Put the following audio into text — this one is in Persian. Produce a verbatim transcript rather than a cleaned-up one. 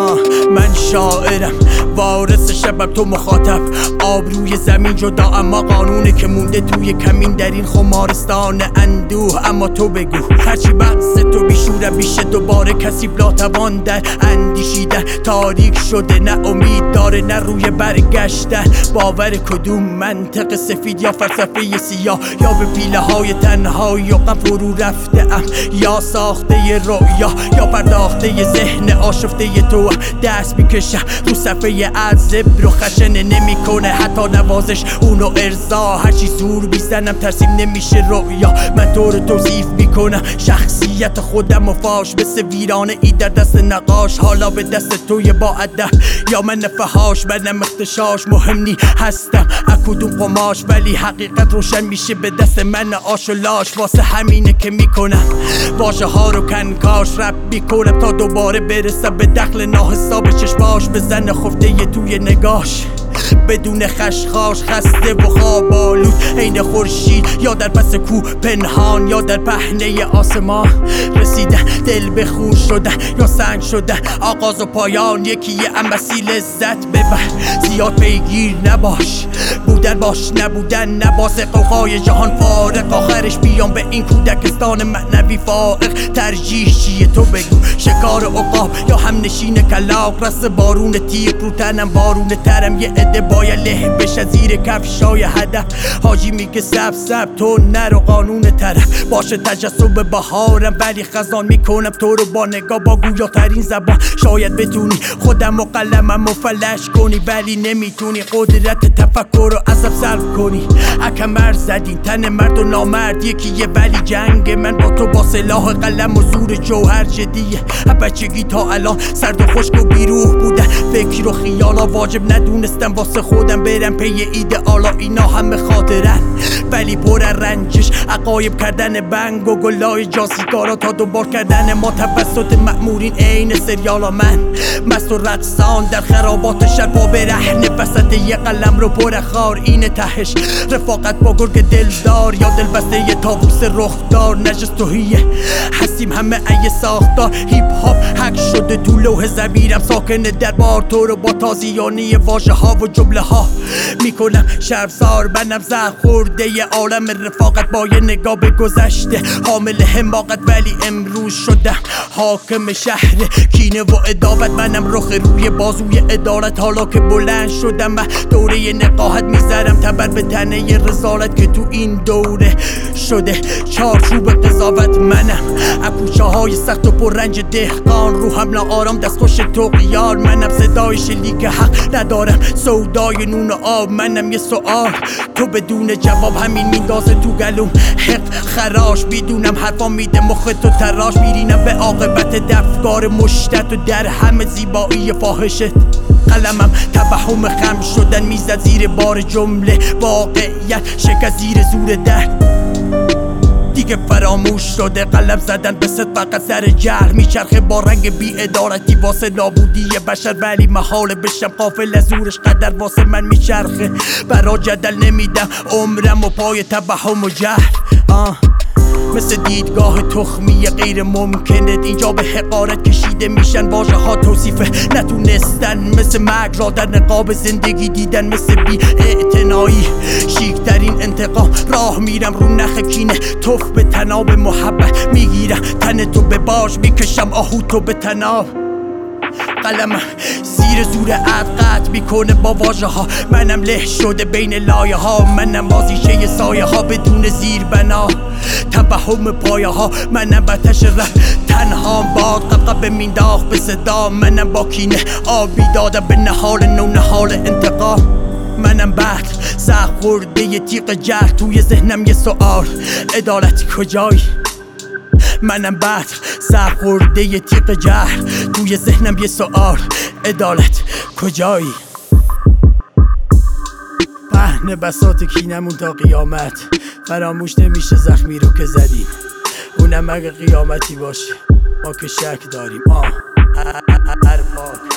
آه من شاعرم وارث شبم تو مخاطب آبروی زمین جدا اما قانونه که مونده توی کمین در این خمارستان اندوه. اما تو بگو هرچی بحث تو بیشوره بیشه دوباره کسی بلاتوان در اندیشیدن تاریک شده نه امید داره نه روی برگشتن. باور کدوم منطق سفید یا فلسفه سیاه یا به پیله های تنهایی و غم فرو رفته ام یا ساخته رویا یا پرداخته ذهن آشفته تو دست میکشم رو صفحه عذب رو خشن نمیکنه حتی نوازش اونو ارضا هرچی زور بیزنم ترسیم نمیشه رویا. من تو رو توصیف میکنم شخصیت خودم و فاش مثل ویرانه ای در دست نقاش حالا به دست توی با ادب یا من فحاش منم اختشاش مهم نی هستم اکدوم قماش ولی حقیقت روشن میشه به دست من آش و لاش. واسه همینه که میکنم واژه ها رو کنکاش رپ میکنم تا دوباره برسم به دخل ناحساب چشماش بزن خفته توی نگاش بدون خشخاش خسته و خواب آلود عین خورشید یا در پس کو پنهان یا در پهنه آسمان رسیدن دل به خون شدن یا سنگ شدن آغاز و پایان یکیه اما سی لذت ببر زیاد پیگیر نباش بودن باش نبودن نباس قوقای جهان فارق آخرش بیام به این کودکستان معنوی فائق. ترجیح چیه تو بگو شکار عقاب یا هم نشین کلاق رس بارون تیغ رو تنم بارون ترم یه عده باید له بشه زیر کفشای هدف حاجی میگه سب سب تو نرو قانون طرف باشه تجسم بهارم ولی خزان میکنم تو رو با نگاه با گویاترین زبان شاید بتونی خودم و قلمم و فلش کنی ولی نمیتونی قدرت تفکر رو عصب صرف کنی. اکمر زدین تن مرد و نامرد یکیه ولی جنگ من با تو با سلاح قلم و زور جوهر جدیه. بچگی تا الان سرد و خشک و بیروح بودن فکر و خیالا واجب ندونستم واسه خودم برم پی ایدئالا اینا همه خاطرن ولی پر رنجش عقایب کردن بنگ و گلای جاسیکارا تا دوبار کردن ما توسط مأمورین عین سریالا. من مست و رقصان در خرابات شهر با برهنه وسط یه قلم رو پر خار اینه تهش رفاقت با گرگ دلدار یا دلبسته یه طاووس رخدار نجس توهیه هستیم همه ای ساختار هیپ هاپ حک شده تو لوح زبیرم ساکن دربار تو رو با تازیانی واژه ها و جمله ها میکنم شرمسار منم زخم خورده ی عالم رفاقت با یه نگاه به گذشته حامل حماقت ولی امروز شدم حاکم شهر کینه و عداوت منم رخ روی بازوی عدالت حالا که بلند شدم من دوره نقاهت میذارم تبر به تنه رسالت که تو این دوره شده چارچوب قضاوت منم اکوچه های سخت و پر رنج دهقان روحم ناآرام دست خوش تو قیار منم صدای شلیک حق ندارم سودای نون آب منم یه سوال تو بدون جواب همین میندازه تو گلوم حق خراش میدونم حرفا میده مخ تو تراش میرینم به عاقبت دفگار مشتت و در همه زیبایی فاحشت قلمم توهم خم شدن میزد زیر بار جمله واقعیت شکست زیر زور درد دیگه فراموش شده قلم زدن به صد فقط سر جهل میچرخه با رنگ بی ادارتی واسه نابودی بشر ولی محاله بشم قافل از زورش قدر واسه من میچرخه برا جدل نمیدم عمرم و پای توهم و جهل آه مثل دیدگاه تخمی غیر ممکنه اینجا به حقارت کشیده میشن واژه ها توصیفه نتونستن مثل مرگ را در نقاب زندگی دیدن مثل بی اعتنایی شیکترین انتقام راه میرم رو نخ کینه توف به تناب محبت میگیرم تن تو به باش میکشم آهو تو به تناب قلمم زیر زور عقد میکنه با واژه ها منم له شده بین لایه ها منم بازیچه سایه ها بدون زیر بنا توهم پایه ها منم بتش رفت تنها باد قبقب مینداخت به صدا منم با کینه آبی دادم به نهال نو نهال انتقام منم بخت سخت خورده ی تیغ جرح توی ذهنم یه سوال عدالت کجایی منم بدر سخت خورده ی تیغ جهر توی ذهنم یه سوال عدالت کجایی پهن بساط کینمون تا قیامت فراموش نمیشه زخمی رو که زدیم اونم اگه قیامتی باشه ما که شک داریم آه هر پاک